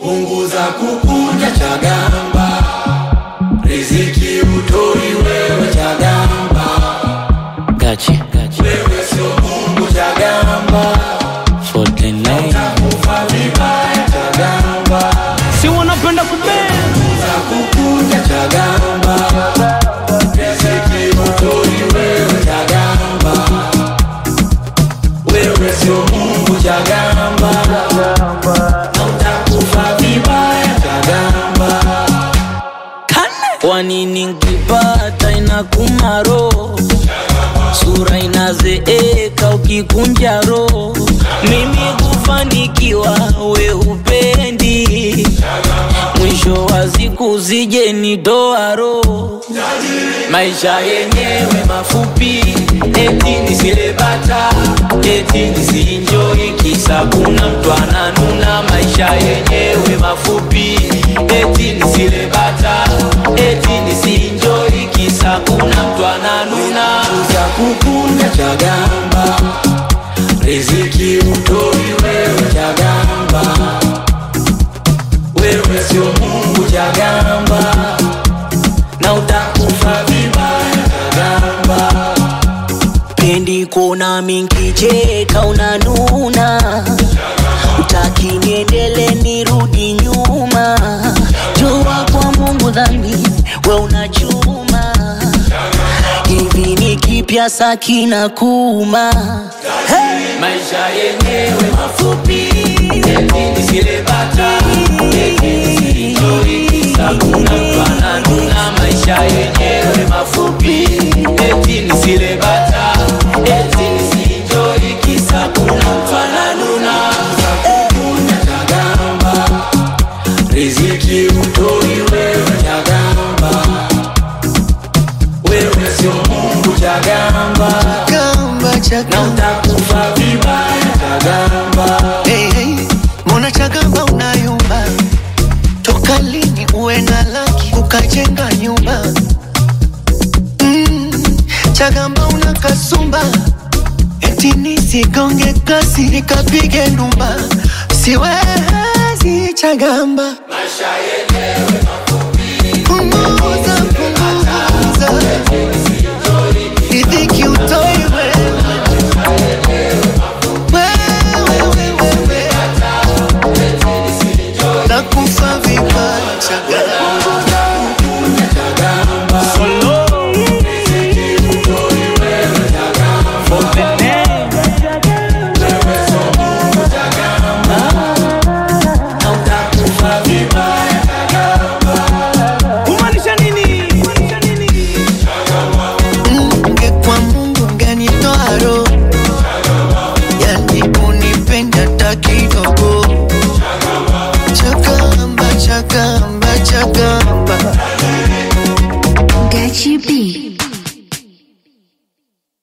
Punguza kukunja Chagamba, riziki utoi wewe Chagamba. Gachi Wewe sio Mungu Chagamba, 49 utakufa vibaya Chagamba. si wanapenda kubenda. Punguza kukunja Chagamba, riziki utoi wewe Chagamba. Wewe sio Mungu Chagamba, utakufa vibaya Chagamba. Kwa nini nikipata inakuma roho, sura inazeeka ukikunja roho. Mimi kufanikiwa we upendi, mwisho wa siku zije nitoa roho. Maisha yenyewe mafupi, eti nisile bata, eti nisienjoy kisa kuna mtu ananuna. Maisha yenyewe mafupi, eti nisile bata, eti nisienjoy kisa kuna mtu ananuna. Punguza kukunja Chagamba, riziki utoi wewe Chagamba. Wewe sio Mungu Chagamba, na utakufa vibaya Chagamba. Pendi kuona mingi cheka unanuna, utaki niendele nirudi nyuma. Jua kwa Mungu dhambi we unachuma, hivi ni kipya sakina kuma. Hey! Maisha yenyewe mafupi, eti nisile bata, eti nisienjoy kisa kuna mtu ananuna. Maisha yenyewe mafupi, eti nisile bata, eti nisienjoy kisa kuna mtu ananuna. Kukunja Chagamba, riziki utoi wewe Chagamba. Wewe sio Mungu Chagamba, na utakufa vibaya Chagamba. Hey, mbona Chagamba unayumba? Toka lini uwe na laki ukajenga nyumba? Chagamba unakasumba, eti nisigonge kasi nikapige ndumba. Siwezi Chagamba, Maisha yenyewe mafupi, punguza riziki utoi wewe. Nakufa vibaya Chagamba. Chagamba, riziki utoi wewe Chagamba. Wewe sio Mungu Chagamba, na utakufa vibaya Chagamba. Kumaanisha nini? Ungekuwa Mungu ungenitoa roho, yani unipenda hata kidogo. Chagamba, Chagamba, Chagamba.